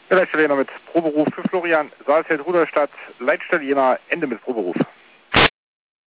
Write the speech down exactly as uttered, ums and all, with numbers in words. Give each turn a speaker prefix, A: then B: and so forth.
A: Ja, Leitstelle Jena mit Proberuf für Florian, Saalfeld, Rudolstadt, Leitstelle Jena, Ende mit Proberuf.